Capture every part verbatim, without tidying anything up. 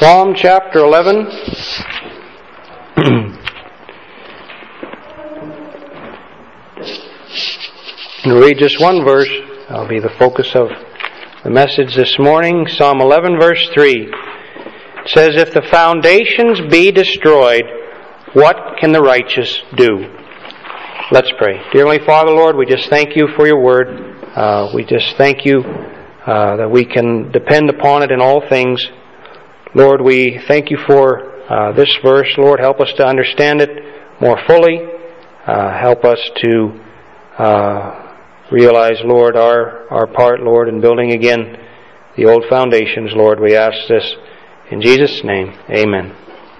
Psalm chapter eleven. I'll read just one verse. That'll be the focus of the message this morning. Psalm eleven, verse three. It says, "If the foundations be destroyed, what can the righteous do?" Let's pray. Dear Heavenly Father, Lord, we just thank you for your word. Uh, we just thank you uh, that we can depend upon it in all things. Lord, we thank you for uh, this verse. Lord, help us to understand it more fully. Uh, help us to uh, realize, Lord, our, our part, Lord, in building again the old foundations. Lord, we ask this in Jesus' name. Amen.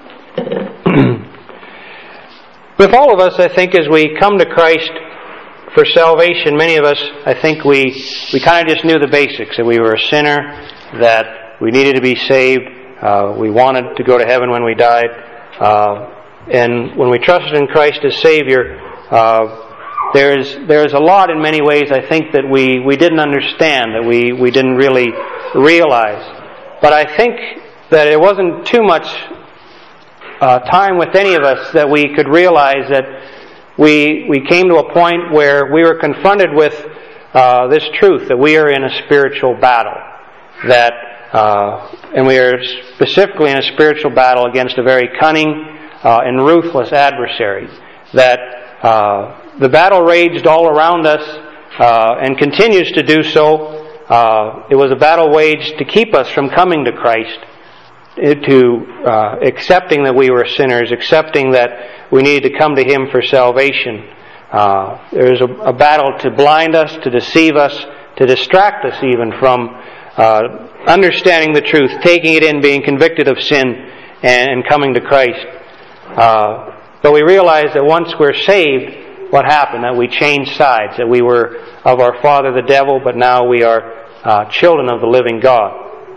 With all of us, I think, as we come to Christ for salvation, many of us, I think we, we kind of just knew the basics, that we were a sinner, that we needed to be saved. Uh, we wanted to go to heaven when we died. Uh, and when we trusted in Christ as Savior, uh, there's there's a lot in many ways, I think, that we, we didn't understand, that we, we didn't really realize. But I think that it wasn't too much uh, time with any of us that we could realize that we, we came to a point where we were confronted with uh, this truth, that we are in a spiritual battle. That Uh, and we are specifically in a spiritual battle against a very cunning uh, and ruthless adversary. That uh, the battle raged all around us uh, and continues to do so. Uh, it was a battle waged to keep us from coming to Christ, to uh, accepting that we were sinners, accepting that we needed to come to Him for salvation. Uh, there is a, a battle to blind us, to deceive us, to distract us even from Uh, understanding the truth, taking it in, being convicted of sin, and, and coming to Christ. Uh, but we realize that once we're saved, what happened? That we changed sides, that we were of our father the devil, but now we are uh, children of the living God.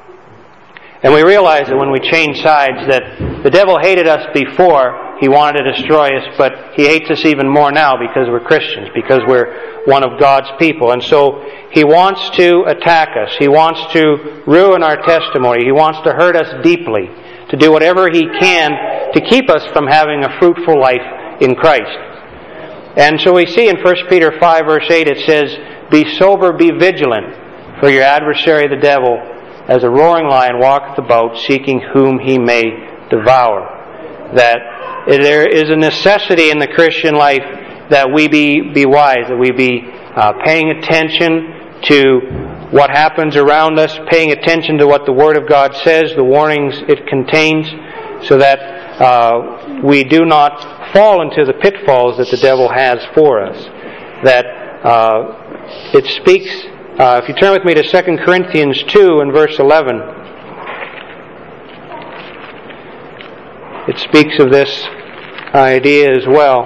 And we realize that when we change sides, that the devil hated us before. He wanted to destroy us, but he hates us even more now because we're Christians, because we're one of God's people. And so he wants to attack us. He wants to ruin our testimony. He wants to hurt us deeply, to do whatever he can to keep us from having a fruitful life in Christ. And so we see in First Peter five, verse eight, it says, "Be sober, be vigilant, for your adversary the devil, as a roaring lion, walketh about, seeking whom he may devour." That there is a necessity in the Christian life that we be, be wise, that we be uh, paying attention to what happens around us, paying attention to what the Word of God says, the warnings it contains, so that uh, we do not fall into the pitfalls that the devil has for us. That uh, it speaks, uh, if you turn with me to Second Corinthians two and verse eleven, it speaks of this idea as well.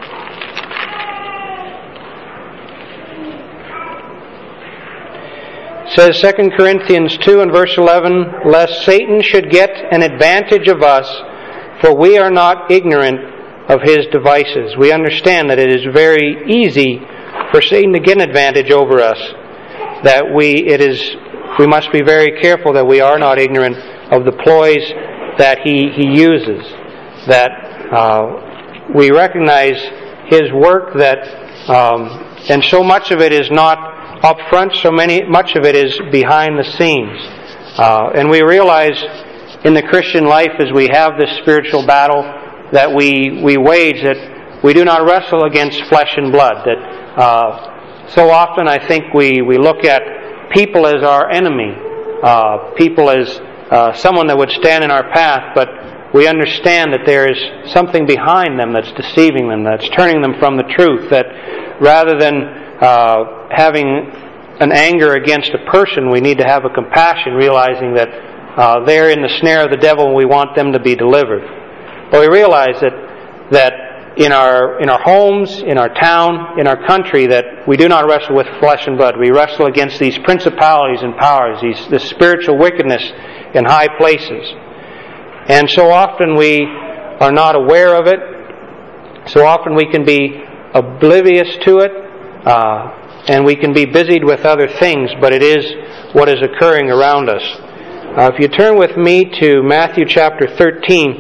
It says, Second Corinthians two and verse eleven, "Lest Satan should get an advantage of us, for we are not ignorant of his devices." We understand that it is very easy for Satan to get an advantage over us. That we it is we must be very careful that we are not ignorant of the ploys that he, he uses. That uh, we recognize his work, that um, and so much of it is not up front, so many much of it is behind the scenes. Uh, and we realize in the Christian life, as we have this spiritual battle that we, we wage, that we do not wrestle against flesh and blood. That uh, so often I think we, we look at people as our enemy, uh, people as uh, someone that would stand in our path, but we understand that there is something behind them that's deceiving them, that's turning them from the truth. That rather than uh, having an anger against a person, we need to have a compassion, realizing that uh, they're in the snare of the devil and we want them to be delivered. But we realize that that in our in our homes, in our town, in our country, that we do not wrestle with flesh and blood. We wrestle against these principalities and powers, these this spiritual wickedness in high places. And so often we are not aware of it. So often we can be oblivious to it. Uh, and we can be busied with other things, but it is what is occurring around us. Uh, if you turn with me to Matthew chapter thirteen.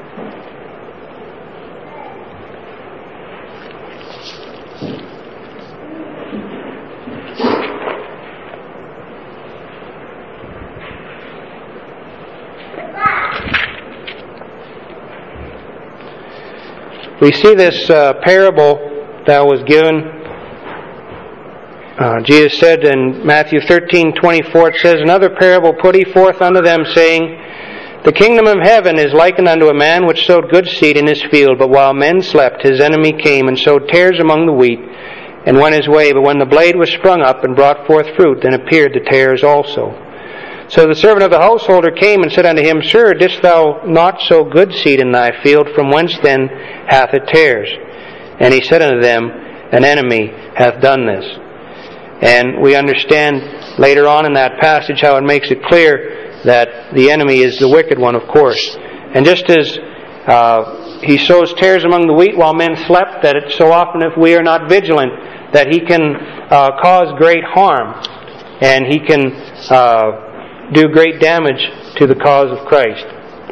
We see this uh, parable that was given. Uh, Jesus said in Matthew thirteen twenty-four, it says, "Another parable put he forth unto them, saying, The kingdom of heaven is likened unto a man which sowed good seed in his field. But while men slept, his enemy came and sowed tares among the wheat, and went his way. But when the blade was sprung up and brought forth fruit, then appeared the tares also. So the servant of the householder came and said unto him, Sir, didst thou not sow good seed in thy field? From whence then hath it tares? And he said unto them, An enemy hath done this." And we understand later on in that passage how it makes it clear that the enemy is the wicked one, of course. And just as uh, he sows tares among the wheat while men slept, that it's so often if we are not vigilant, that he can uh, cause great harm, and he can uh, do great damage to the cause of Christ.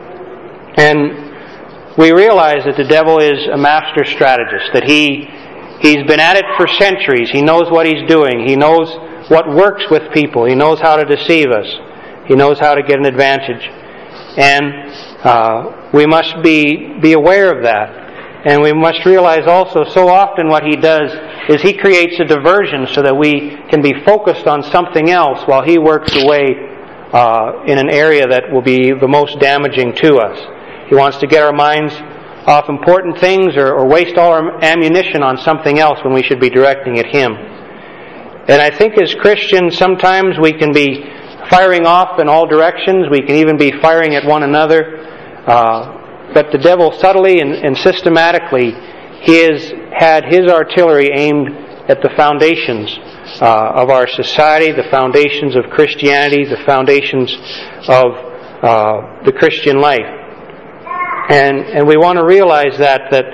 And we realize that the devil is a master strategist, that he He's been at it for centuries. He knows what he's doing. He knows what works with people. He knows how to deceive us. He knows how to get an advantage. And uh, we must be, be aware of that. And we must realize also so often what he does is he creates a diversion so that we can be focused on something else while he works away uh, in an area that will be the most damaging to us. He wants to get our minds off important things or, or waste all our ammunition on something else when we should be directing at him. And I think as Christians sometimes we can be firing off in all directions. We can even be firing at one another. Uh, but the devil subtly and, and systematically he has had his artillery aimed at the foundations uh, of our society, the foundations of Christianity, the foundations of uh, the Christian life. And and we want to realize that that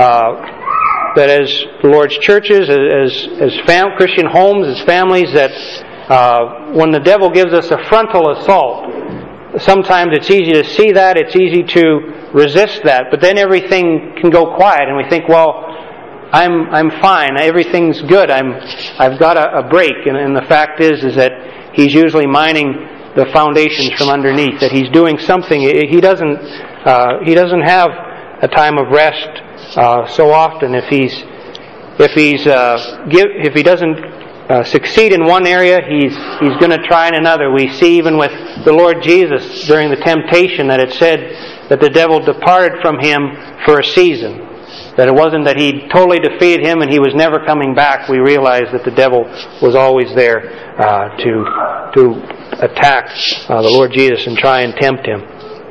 uh, that as the Lord's churches, as as fam- Christian homes, as families, that uh, when the devil gives us a frontal assault, sometimes it's easy to see that, it's easy to resist that, but then everything can go quiet, and we think, well, I'm I'm fine, everything's good, I'm I've got a, a break, and, and the fact is is that he's usually mining the foundations from underneath, that he's doing something. He doesn't uh, he doesn't have a time of rest uh, so often. If he's if he's uh, give, if he doesn't uh, succeed in one area, he's he's going to try in another. We see even with the Lord Jesus during the temptation that it said that the devil departed from him for a season. That it wasn't that he totally defeated him and he was never coming back. We realize that the devil was always there uh, to to attack uh, the Lord Jesus and try and tempt him.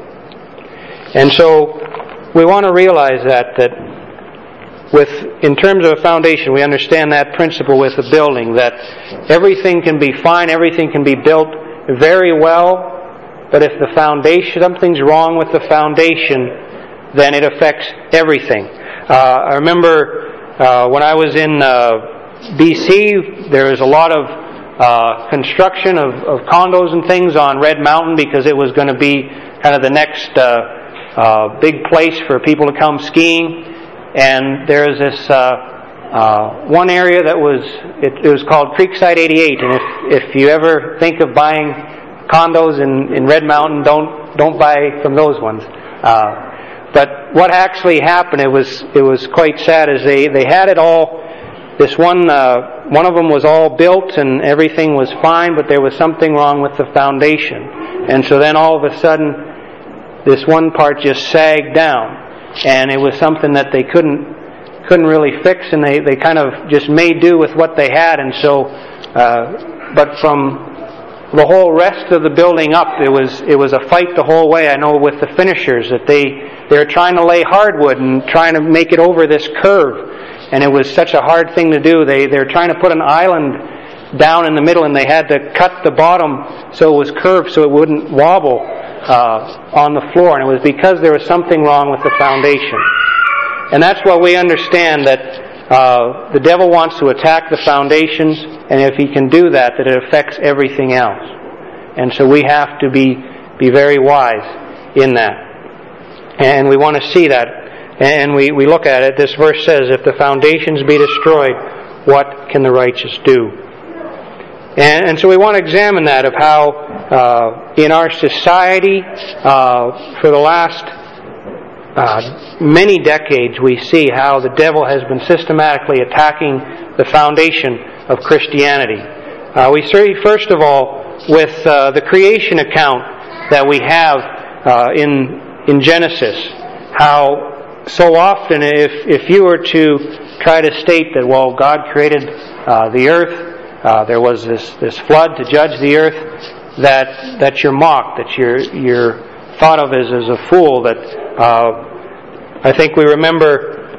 And so we want to realize that that with in terms of a foundation, we understand that principle with a building, that everything can be fine, everything can be built very well, but if the foundation, something's wrong with the foundation, then it affects everything. Uh, I remember uh, when I was in uh, B C, there was a lot of uh, construction of, of condos and things on Red Mountain because it was going to be kind of the next uh, uh, big place for people to come skiing. And there's this uh, uh, one area that was it, it was called Creekside eighty-eight. And if if you ever think of buying condos in, in Red Mountain, don't don't buy from those ones. Uh, But what actually happened, it was it was quite sad, is they, they had it all, this one, uh, one of them was all built and everything was fine, but there was something wrong with the foundation. And so then all of a sudden, this one part just sagged down. And it was something that they couldn't couldn't really fix, and they, they kind of just made do with what they had. And so, uh, but from the whole rest of the building up, it was it was a fight the whole way. I know with the finishers that they they were trying to lay hardwood and trying to make it over this curve, and it was such a hard thing to do. They they were trying to put an island down in the middle, and they had to cut the bottom so it was curved so it wouldn't wobble uh, on the floor. And it was because there was something wrong with the foundation. And that's what we understand, that uh, the devil wants to attack the foundations, and if he can do that, that it affects everything else. And so we have to be be very wise in that. And we want to see that. And we, we look at it. This verse says, if the foundations be destroyed, what can the righteous do? And, and so we want to examine that, of how uh, in our society uh, for the last uh, many decades we see how the devil has been systematically attacking the foundation of Christianity. Uh, we see, first of all, with uh, the creation account that we have uh, in in Genesis, how so often if if you were to try to state that, well, God created uh, the earth, Uh, there was this, this flood to judge the earth, that that you're mocked, that you're you're thought of as, as a fool. That uh, I think we remember.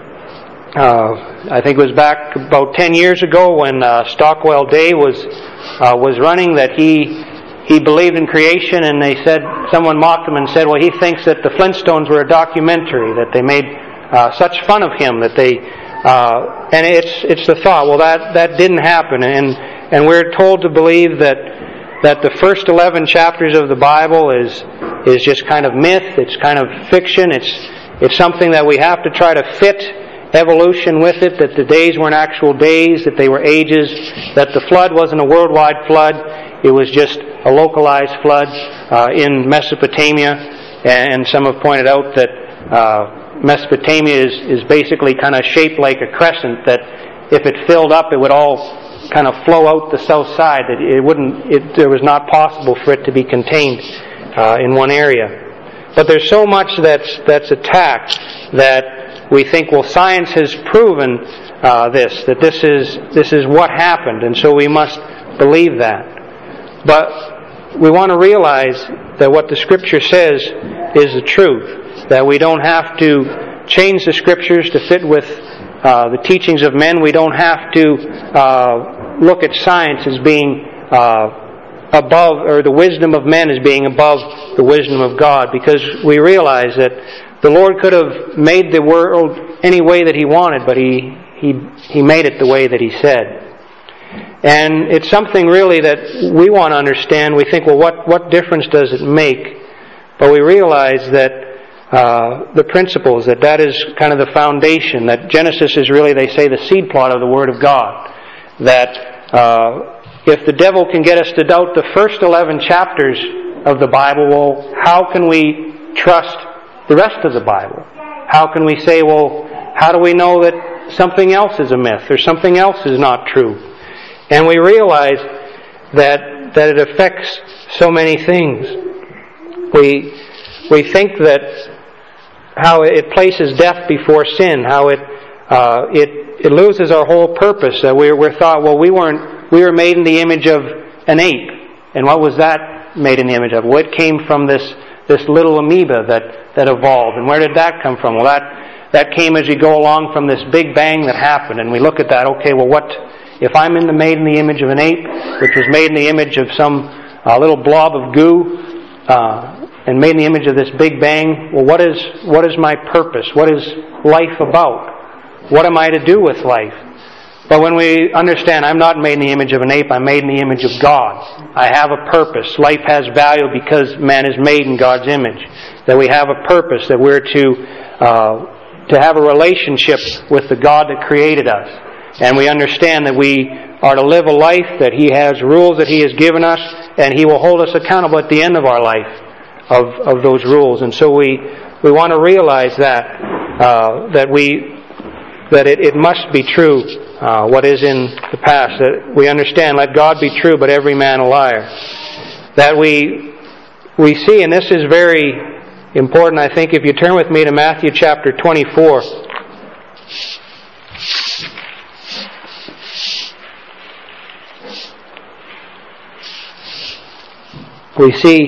Uh, I think it was back about ten years ago when uh, Stockwell Day was uh, was running, that he he believed in creation, and they said, someone mocked him and said, well, he thinks that the Flintstones were a documentary, that they made uh, such fun of him that they. Uh, and it's it's the thought, well, that, that didn't happen, and and we're told to believe that that the first eleven chapters of the Bible is is just kind of myth, it's kind of fiction, it's it's something that we have to try to fit evolution with it, that the days weren't actual days, that they were ages, that the flood wasn't a worldwide flood, it was just a localized flood uh, in Mesopotamia, and some have pointed out that uh, Mesopotamia is, is basically kind of shaped like a crescent, that if it filled up, it would all kind of flow out the south side, that it wouldn't, it, it was not possible for it to be contained uh, in one area. But there's so much that's, that's attacked that we think, well, science has proven uh, this, that this is, this is what happened, and so we must believe that. But we want to realize that what the Scripture says is the truth, that we don't have to change the Scriptures to fit with uh, the teachings of men. We don't have to uh, look at science as being uh, above, or the wisdom of men as being above the wisdom of God, because we realize that the Lord could have made the world any way that He wanted, but He He He made it the way that He said. And it's something really that we want to understand. We think, well, what, what difference does it make? But we realize that Uh, the principles, that that is kind of the foundation, that Genesis is really, they say, the seed plot of the Word of God. That uh, if the devil can get us to doubt the first eleven chapters of the Bible, well, how can we trust the rest of the Bible? How can we say, well, how do we know that something else is a myth or something else is not true? And we realize that that it affects so many things. We we think that how it places death before sin, how it uh, it it loses our whole purpose. That we're we're thought, well, we weren't we were made in the image of an ape, and what was that made in the image of? Well, it came from this this little amoeba that that evolved, and where did that come from? Well, that that came as you go along from this big bang that happened, and we look at that. Okay, well, what if I'm in the made in the image of an ape, which was made in the image of some uh, little blob of goo? Uh, and made in the image of this big bang, well, what is what is my purpose? What is life about? What am I to do with life? But when we understand, I'm not made in the image of an ape, I'm made in the image of God. I have a purpose. Life has value because man is made in God's image. That we have a purpose, that we're to uh, to have a relationship with the God that created us. And we understand that we are to live a life, that He has rules that He has given us, and He will hold us accountable at the end of our life of, of those rules. And so we, we want to realize that uh, that we that it, it must be true uh, what is in the past. That we understand, let God be true, but every man a liar. That we we see, and this is very important, I think, if you turn with me to Matthew chapter twenty-four. We see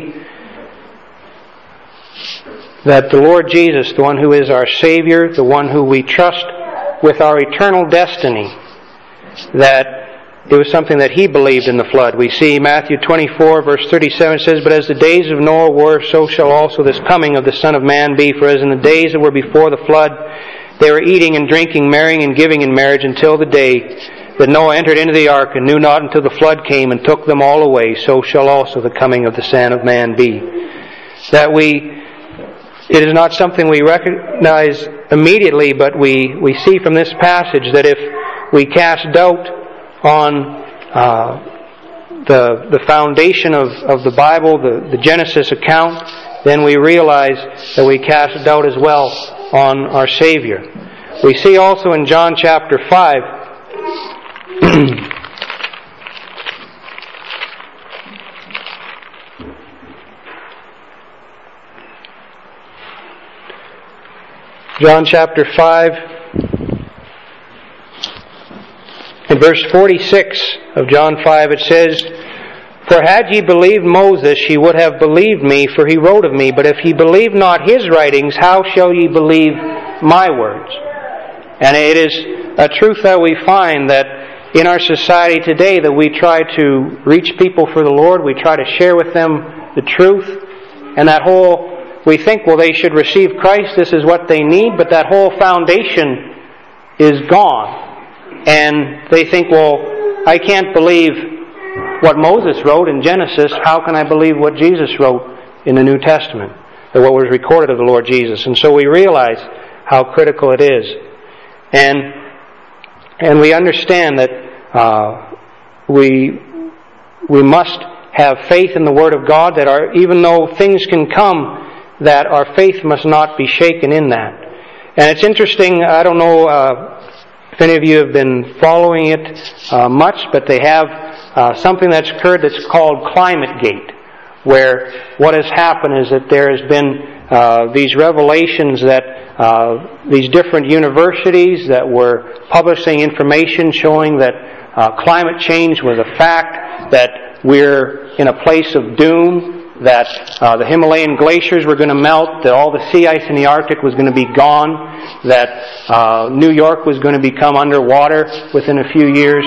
that the Lord Jesus, the one who is our Savior, the one who we trust with our eternal destiny, that it was something that He believed in the flood. We see Matthew twenty-four, verse thirty-seven says, "But as the days of Noah were, so shall also this coming of the Son of Man be. For as in the days that were before the flood, they were eating and drinking, marrying and giving in marriage, until the day that Noah entered into the ark, and knew not until the flood came and took them all away, so shall also the coming of the Son of Man be." that we, it is not something we recognize immediately, but we, we see from this passage that if we cast doubt on uh, the the foundation of, of the Bible, the, the Genesis account, then we realize that we cast doubt as well on our Savior. We see also in John chapter five John chapter five, in verse forty-six of John five, it says, "For had ye believed Moses, ye would have believed me, for he wrote of me. But if ye believe not his writings, how shall ye believe my words?" And it is a truth that we find that in our society today, that we try to reach people for the Lord, we try to share with them the truth, and that whole, we think, well, they should receive Christ, this is what they need, but that whole foundation is gone. And they think, well, I can't believe what Moses wrote in Genesis, how can I believe what Jesus wrote in the New Testament, or what was recorded of the Lord Jesus? And so we realize how critical it is. And and we understand that uh, we we must have faith in the Word of God, that our, even though things can come, that our faith must not be shaken in that. And it's interesting, I don't know uh, if any of you have been following it uh, much, but they have uh, something that's occurred that's called ClimateGate, where what has happened is that there has been uh, these revelations that uh, these different universities that were publishing information showing that uh, climate change was a fact, that we're in a place of doom, that uh, the Himalayan glaciers were going to melt, that all the sea ice in the Arctic was going to be gone, that uh, New York was going to become underwater within a few years,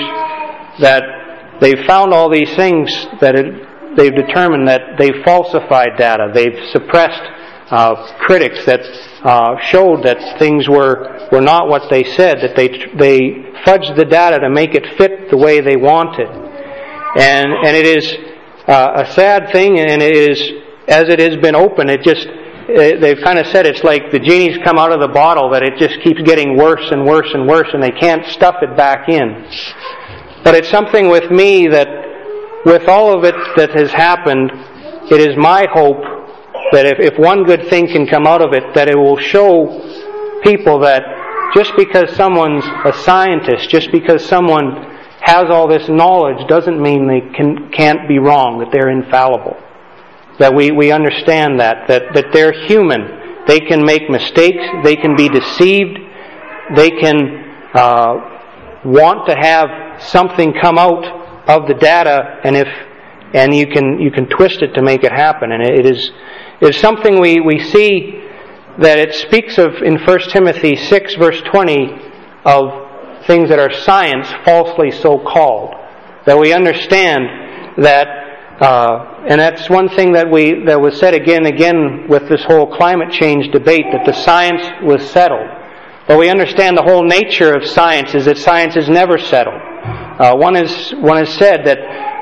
that they've found all these things, that it, they've determined that they've falsified data, they've suppressed uh, critics that uh, showed that things were, were not what they said, that they they fudged the data to make it fit the way they wanted. And, and it is Uh, a sad thing, and it is, as it has been open, it just, it, they've kind of said it's like the genie's come out of the bottle, that it just keeps getting worse and worse and worse, and they can't stuff it back in. But it's something with me that, with all of it that has happened, it is my hope that if, if one good thing can come out of it, that it will show people that just because someone's a scientist, just because someone has all this knowledge doesn't mean they can, can't be wrong, that they're infallible. That we, we understand that, that, that they're human. They can make mistakes, they can be deceived, they can uh, want to have something come out of the data, and if and you can you can twist it to make it happen. And it is it is something we, we see that it speaks of in First Timothy six verse twenty of things that are science, falsely so called. That we understand that, uh, and that's one thing that we that was said again and again with this whole climate change debate, that the science was settled. But we understand the whole nature of science is that science is never settled. Uh, one is one has said that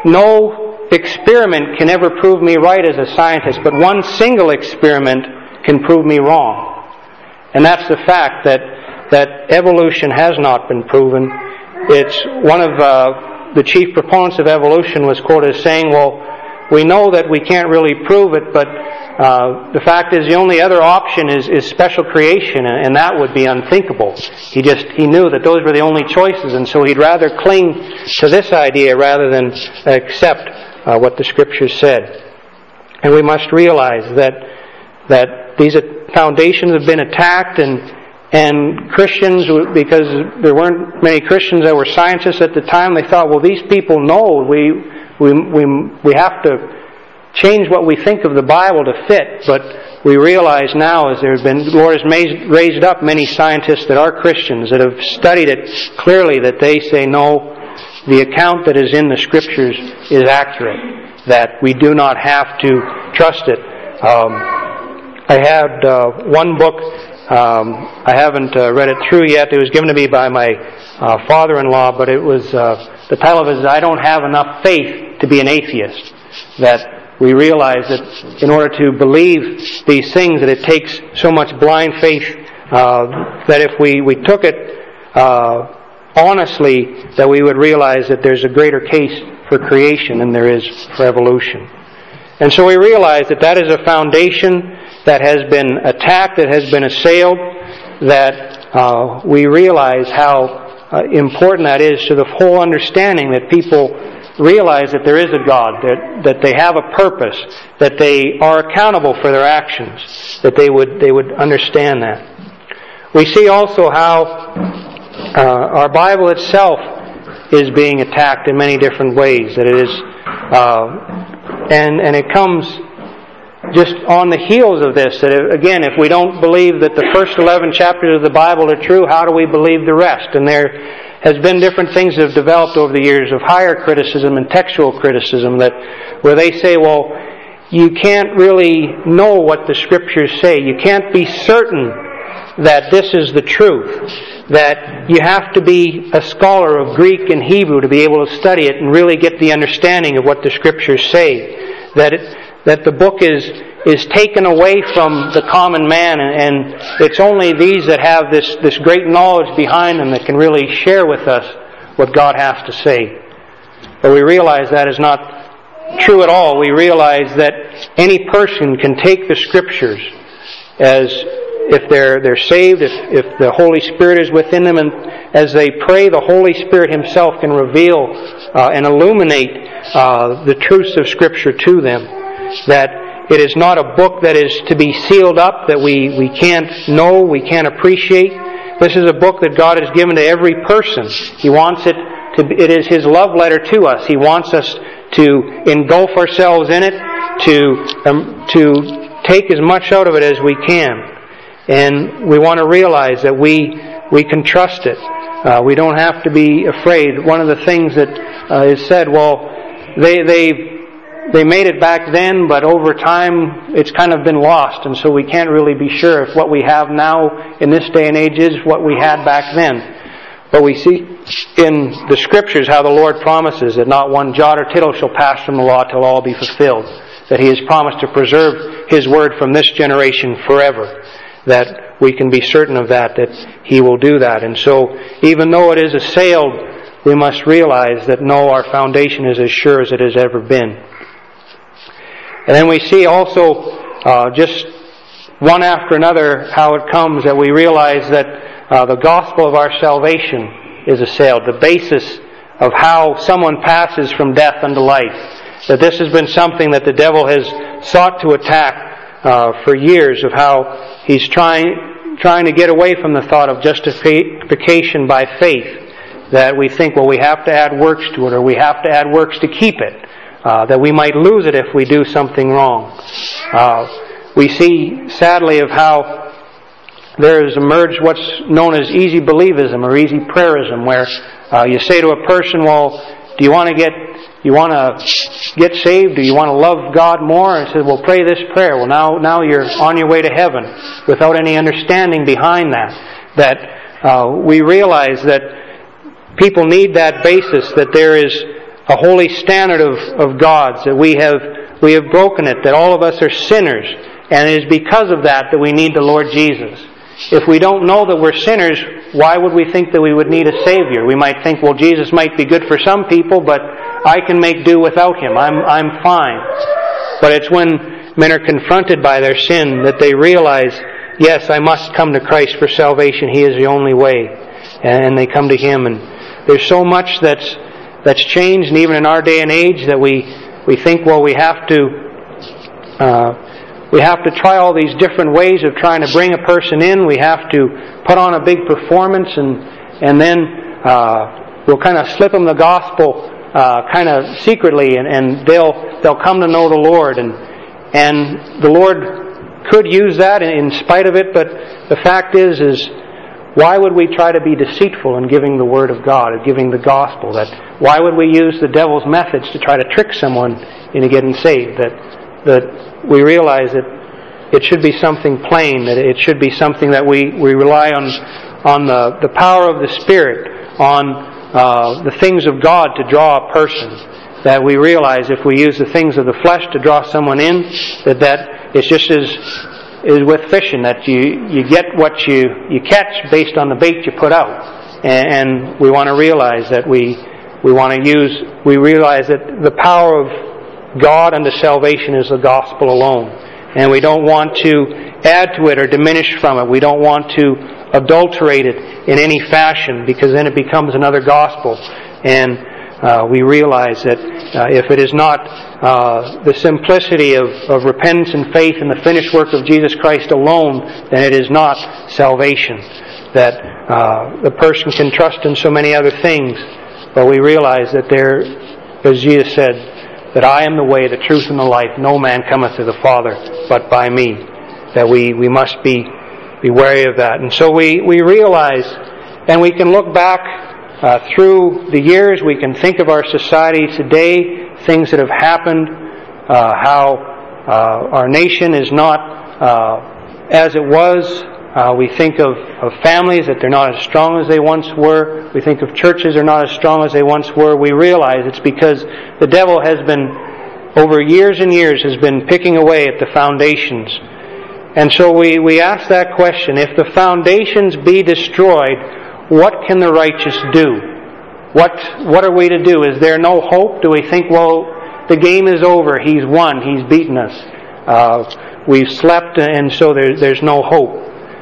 no experiment can ever prove me right as a scientist, but one single experiment can prove me wrong. And that's the fact that that evolution has not been proven. It's one of uh, the chief proponents of evolution was quoted as saying, well, we know that we can't really prove it, but uh, the fact is the only other option is, is special creation, and, and that would be unthinkable. He just he knew that those were the only choices, and so he'd rather cling to this idea rather than accept uh, what the Scriptures said. And we must realize that that these foundations have been attacked, and And Christians, because there weren't many Christians that were scientists at the time, they thought, well, these people know we we we we have to change what we think of the Bible to fit. But we realize now, as there's been, the Lord has made, raised up many scientists that are Christians that have studied it clearly, that they say, no, the account that is in the Scriptures is accurate, that we do not have to trust it. Um, I had uh, one book. Um, I haven't uh, read it through yet. It was given to me by my uh, father-in-law, but it was uh, the title of it is "I Don't Have Enough Faith to Be an Atheist." that we realize that in order to believe these things, that it takes so much blind faith, uh, that if we, we took it uh, honestly, that we would realize that there's a greater case for creation than there is for evolution. And so we realize that that is a foundation that has been attacked, that has been assailed, that uh, we realize how uh, important that is to the whole understanding that people realize that there is a God, that, that they have a purpose, that they are accountable for their actions, that they would they would understand that. We see also how uh, our Bible itself is being attacked in many different ways, that it is, uh, and and it comes just on the heels of this, that again, if we don't believe that the first eleven chapters of the Bible are true, how do we believe the rest? And there has been different things that have developed over the years of higher criticism and textual criticism, that where they say, well, you can't really know what the Scriptures say. You can't be certain that this is the truth. That you have to be a scholar of Greek and Hebrew to be able to study it and really get the understanding of what the Scriptures say. That it, that the book is is taken away from the common man, and, and it's only these that have this, this great knowledge behind them that can really share with us what God has to say. But we realize that is not true at all. We realize that any person can take the Scriptures as if they're they're saved, if, if the Holy Spirit is within them, and as they pray, the Holy Spirit Himself can reveal uh, and illuminate uh, the truths of Scripture to them. That it is not a book that is to be sealed up, that we, we can't know, we can't appreciate. This is a book that God has given to every person. He wants it to be, it is His love letter to us. He wants us to engulf ourselves in it, to um, to take as much out of it as we can. And we want to realize that we we can trust it. Uh, we don't have to be afraid. One of the things that uh, is said, well, they they they made it back then, but over time it's kind of been lost, and so we can't really be sure if what we have now in this day and age is what we had back then. But we see in the Scriptures how the Lord promises that not one jot or tittle shall pass from the law till all be fulfilled. That He has promised to preserve His word from this generation forever. That we can be certain of that, that He will do that. And so, even though it is assailed, we must realize that no, our foundation is as sure as it has ever been. And then we see also, uh, just one after another, how it comes that we realize that uh, the gospel of our salvation is assailed. The basis of how someone passes from death unto life. That this has been something that the devil has sought to attack uh, for years, of how he's trying trying to get away from the thought of justification by faith. That we think, well, we have to add works to it, or we have to add works to keep it. Uh, that we might lose it if we do something wrong. Uh, we see, sadly, of how there has emerged what's known as easy believism or easy prayerism, where uh, you say to a person, well, do you want to get you want to get saved? Do you want to love God more? And says, well, pray this prayer. Well, now now you're on your way to heaven, without any understanding behind that. That uh, we realize that people need that basis, that there is a holy standard of, of God's, that we have we have broken it, that all of us are sinners, and it is because of that that we need the Lord Jesus. If we don't know that we're sinners, why would we think that we would need a Savior? We might think, well, Jesus might be good for some people, but I can make do without Him. I'm I'm fine. But it's when men are confronted by their sin that they realize, yes, I must come to Christ for salvation. He is the only way. And they come to Him. And there's so much that's That's changed, and even in our day and age, that we we think, well, we have to uh, we have to try all these different ways of trying to bring a person in. We have to put on a big performance, and and then uh, we'll kind of slip them the gospel uh, kind of secretly, and, and they'll they'll come to know the Lord, and and the Lord could use that in spite of it. But the fact is, is why would we try to be deceitful in giving the Word of God, or giving the gospel? That why would we use the devil's methods to try to trick someone into getting saved? That that we realize that it should be something plain, that it should be something that we, we rely on on the, the power of the Spirit, on uh, the things of God to draw a person. that we realize if we use the things of the flesh to draw someone in, that, that it's just as is with fishing, that you, you get what you, you catch based on the bait you put out. And, and we want to realize that we we want to use, we realize that the power of God unto salvation is the gospel alone. And we don't want to add to it or diminish from it. We don't want to adulterate it in any fashion, because then it becomes another gospel. And uh, we realize that uh, if it is not uh, the simplicity of, of repentance and faith in the finished work of Jesus Christ alone, then it is not salvation. That uh, the person can trust in so many other things, but we realize that there, as Jesus said, that I am the way, the truth, and the life. No man cometh to the Father but by me. That we, we must be, be wary of that. And so we, we realize, and we can look back uh, through the years, we can think of our society today, things that have happened, uh, how uh, our nation is not uh, as it was. Uh, we think of, of families, that they're not as strong as they once were. We think of churches are not as strong as they once were. We realize it's because the devil has been, over years and years, has been picking away at the foundations. And so we, we ask that question, if the foundations be destroyed, what can the righteous do? What, what are we to do? Is there no hope? Do we think, well, the game is over, he's won, he's beaten us. Uh, we've slept, and so there, there's no hope.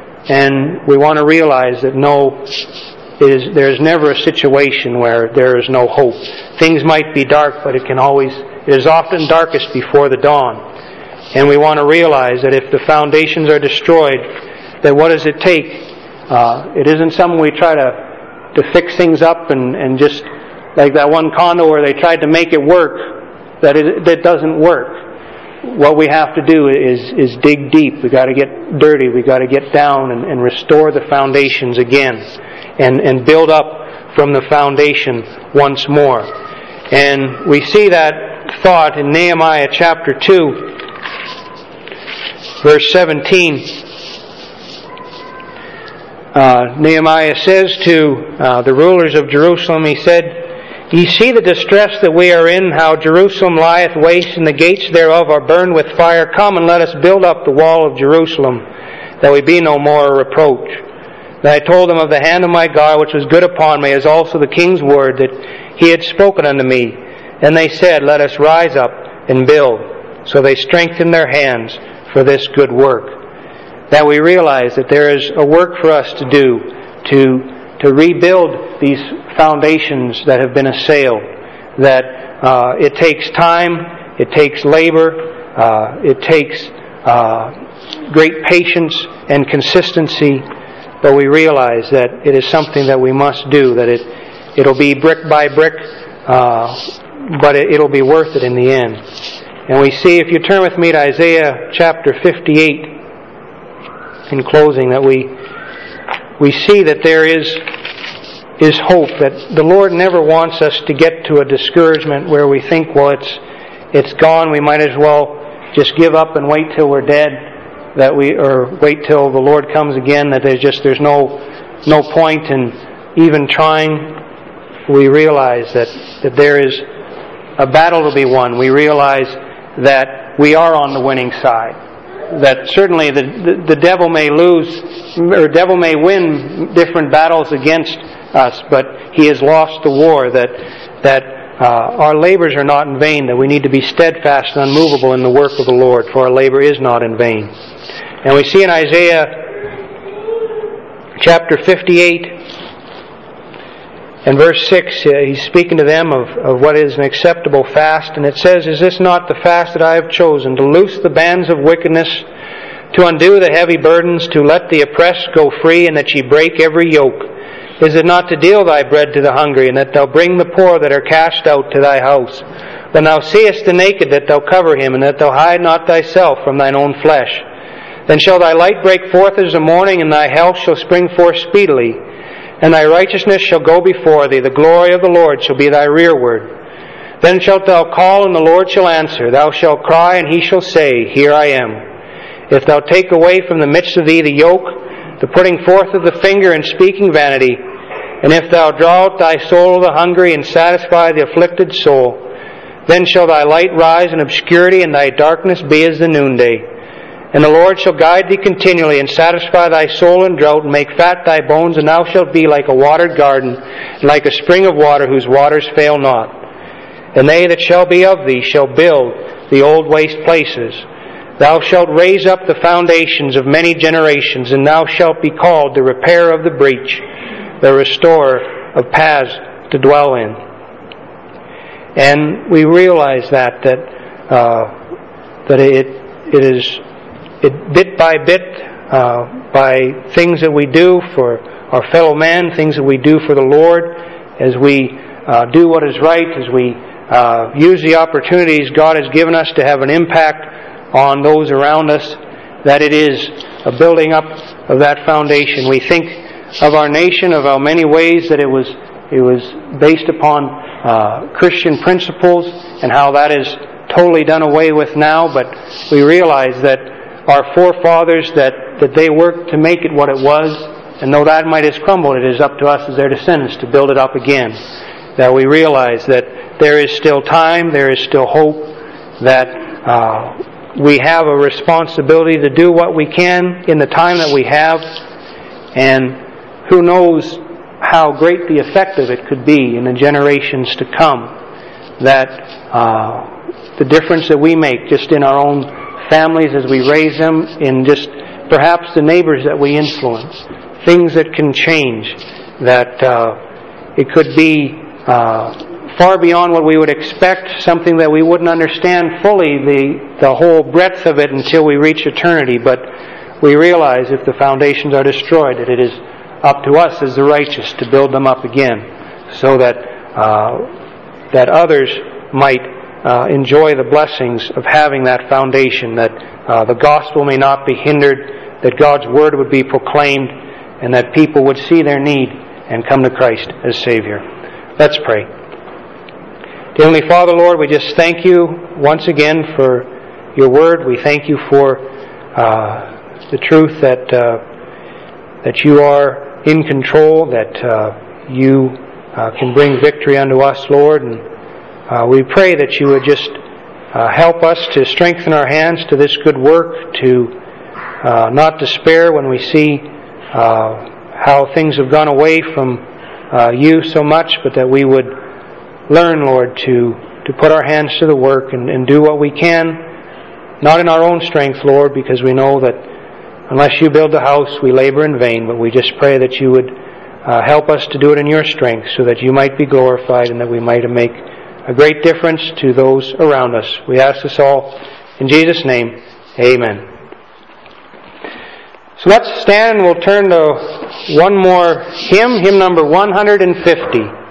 And we want to realize that no, is there's never a situation where there is no hope. Things might be dark, but it can always, it is often darkest before the dawn. And we want to realize that if the foundations are destroyed, then what does it take? Uh, it isn't something we try to, to fix things up and, and just, like that one condo where they tried to make it work, that it that doesn't work. What we have to do is, is dig deep. We've got to get dirty. We've got to get down and, and restore the foundations again. And, and build up from the foundation once more. And we see that thought in Nehemiah chapter two, verse seventeen. Uh, Nehemiah says to uh, the rulers of Jerusalem, he said, Ye see the distress that we are in, how Jerusalem lieth waste, and the gates thereof are burned with fire. Come and let us build up the wall of Jerusalem, that we be no more a reproach. Then I told them of the hand of my God, which was good upon me, as also the king's word that he had spoken unto me. And they said, Let us rise up and build. So they strengthened their hands for this good work. That we realize that there is a work for us to do to, to rebuild these foundations that have been assailed. That uh, it takes time, it takes labor, uh, it takes uh, great patience and consistency, but we realize that it is something that we must do, that it, it'll be brick by brick, uh, but it, it'll be worth it in the end. And we see, if you turn with me to Isaiah chapter fifty-eight, in closing, that we we see that there is is hope, that the Lord never wants us to get to a discouragement where we think, well, it's it's gone, we might as well just give up and wait till we're dead, that we or wait till the Lord comes again, that there's just there's no no point in even trying. We realize that, that there is a battle to be won. We realize that we are on the winning side. That certainly the, the, the devil may lose, or devil may win different battles against us, but he has lost the war. That that uh, our labors are not in vain, that we need to be steadfast and unmovable in the work of the Lord, for our labor is not in vain. And we see in Isaiah chapter fifty-eight and verse six, uh, he's speaking to them of, of what is an acceptable fast, and it says, Is this not the fast that I have chosen, to loose the bands of wickedness, to undo the heavy burdens, to let the oppressed go free, and that ye break every yoke? Is it not to deal thy bread to the hungry, and that thou bring the poor that are cast out to thy house? When thou seest the naked, that thou cover him, and that thou hide not thyself from thine own flesh. Then shall thy light break forth as the morning, and thy health shall spring forth speedily. And thy righteousness shall go before thee, the glory of the Lord shall be thy rearward. Then shalt thou call, and the Lord shall answer. Thou shalt cry, and he shall say, Here I am. If thou take away from the midst of thee the yoke, the putting forth of the finger and speaking vanity, and if thou draw out thy soul of the hungry and satisfy the afflicted soul, Then shall thy light rise in obscurity, and thy darkness be as the noonday. And the Lord shall guide thee continually, and satisfy thy soul in drought, and make fat thy bones, and thou shalt be like a watered garden, and like a spring of water whose waters fail not. And they that shall be of thee shall build the old waste places. Thou shalt raise up the foundations of many generations, and thou shalt be called the repairer of the breach, the restorer of paths to dwell in. And we realize that that uh, that it it is it bit by bit uh, by things that we do for our fellow man, things that we do for the Lord, as we uh, do what is right, as we uh, use the opportunities God has given us to have an impact on those around us, that it is a building up of that foundation. We think of our nation, of how many ways that it was it was based upon uh, Christian principles, and how that is totally done away with now. But we realize that our forefathers, that, that they worked to make it what it was, and though that might have crumbled, it is up to us as their descendants to build it up again. That we realize that there is still time, there is still hope, that uh, we have a responsibility to do what we can in the time that we have, and who knows how great the effect of it could be in the generations to come. That uh, the difference that we make just in our own families as we raise them, in just perhaps the neighbors that we influence, things that can change, that uh, it could be uh, far beyond what we would expect, something that we wouldn't understand fully the, the whole breadth of it until we reach eternity. But we realize if the foundations are destroyed, that it is up to us as the righteous to build them up again, so that uh, that others might uh, enjoy the blessings of having that foundation, that uh, the gospel may not be hindered, that God's word would be proclaimed, and that people would see their need and come to Christ as Savior. Let's pray. Dear Heavenly Father, Lord, we just thank you once again for your word. We thank you for uh, the truth that uh, that you are in control, that uh, you uh, can bring victory unto us, Lord. And uh, we pray that you would just uh, help us to strengthen our hands to this good work, to uh, not despair when we see uh, how things have gone away from uh, you so much, but that we would learn, Lord, to, to put our hands to the work and, and do what we can, not in our own strength, Lord, because we know that unless you build the house, we labor in vain. But we just pray that you would uh, help us to do it in your strength, so that you might be glorified and that we might make a great difference to those around us. We ask this all in Jesus' name. Amen. So let's stand and we'll turn to one more hymn, hymn number one hundred fifty.